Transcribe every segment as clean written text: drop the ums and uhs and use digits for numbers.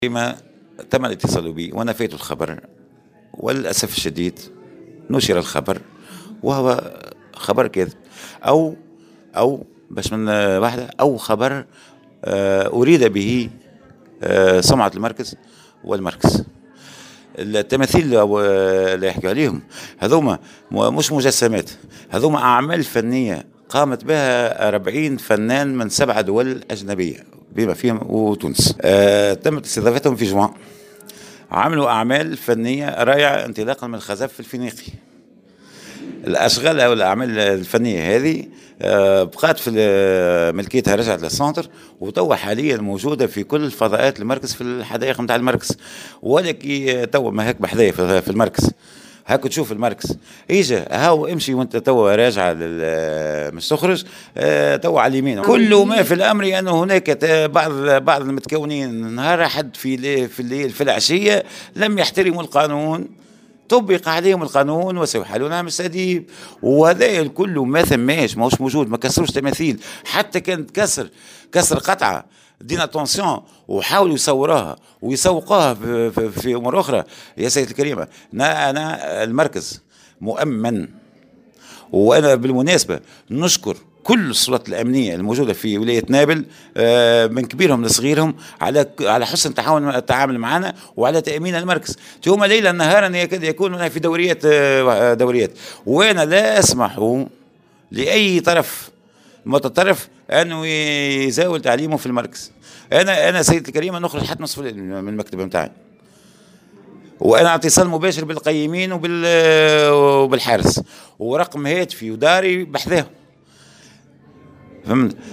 فيما تم الاتصال بي ونفيت الخبر، وللأسف الشديد نشر الخبر وهو خبر كاذب أو باش من واحدة أو خبر أريد به سمعة المركز والمركز. التماثيل اللي يحكوا عليهم هذوما مش مجسمات، هذوما أعمال فنية قامت بها 40 فنان من 7 دول أجنبية بما فيهم وتونس. تمت استضافتهم في جوان، عملوا أعمال فنية رائعة انطلاقا من الخزف الفينيقي. الأشغال أو الأعمال الفنية هذه بقات في ملكيتها، رجعت للسنتر وتوا حاليا موجودة في كل فضاءات المركز، في الحدائق نتاع المركز. ولكن توا ما هيك بحذايا في المركز هاك تشوف المركز اجا هاو امشي وانت توا راجع مش تخرج توا على اليمين. كل ما في الامر ان هناك بعض المتكونين نهار احد في الليل في العشيه لم يحترموا القانون، طبق عليهم القانون وسيحالون عام السديب. وهذا الكل ما ثماش، ماهوش موجود، ما كسروش تماثيل. حتى كانت كسر قطعه دينا اتونسيون وحاولوا يصوروها ويسوقوها في امور اخرى. يا سيدتي الكريمه انا المركز مؤمن، وانا بالمناسبه نشكر كل السلطات الامنيه الموجوده في ولايه نابل من كبيرهم لصغيرهم على حسن التعامل معنا وعلى تامين المركز. هما ليلا نهارا يكاد يكون في دوريات، وانا لا اسمح لاي طرف متطرف انه يزاول تعليمه في المركز. انا سيدتي الكريمه نخرج حتى نصف الليل من المكتب نتاعي، وانا على اتصال مباشر بالقيمين وبالحارس، ورقم هاتفي وداري بحذاهم. فهمت؟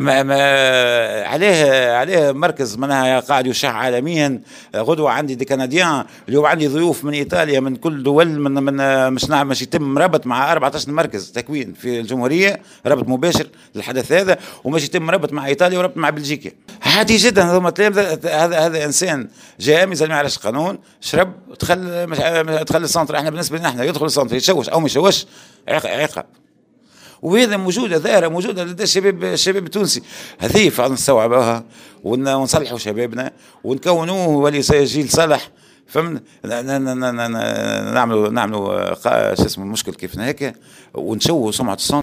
عليه مركز منها قاعد يشع عالميا. غدوه عندي دي كنديان، اليوم عندي ضيوف من ايطاليا، من كل دول، من مش يتم ربط مع 14 مركز تكوين في الجمهوريه، ربط مباشر للحدث هذا، ومش يتم ربط مع ايطاليا وربط مع بلجيكا. عادي جدا. هذوما هذا انسان جاء ما يعرفش القانون، شرب دخل السنتر. احنا بالنسبه لنا احنا يدخل السنتر يتشوش او ما يتشوش عقاب. وهذا موجوده ظاهره موجوده لدى الشباب التونسي. هذه فعلا نستوعبوها ونصلحوا شبابنا ونكونوه ولي جيل صالح. فمن نعملوا شو اسمه المشكل كيف هيك ونشوهوا سمعه السنتر.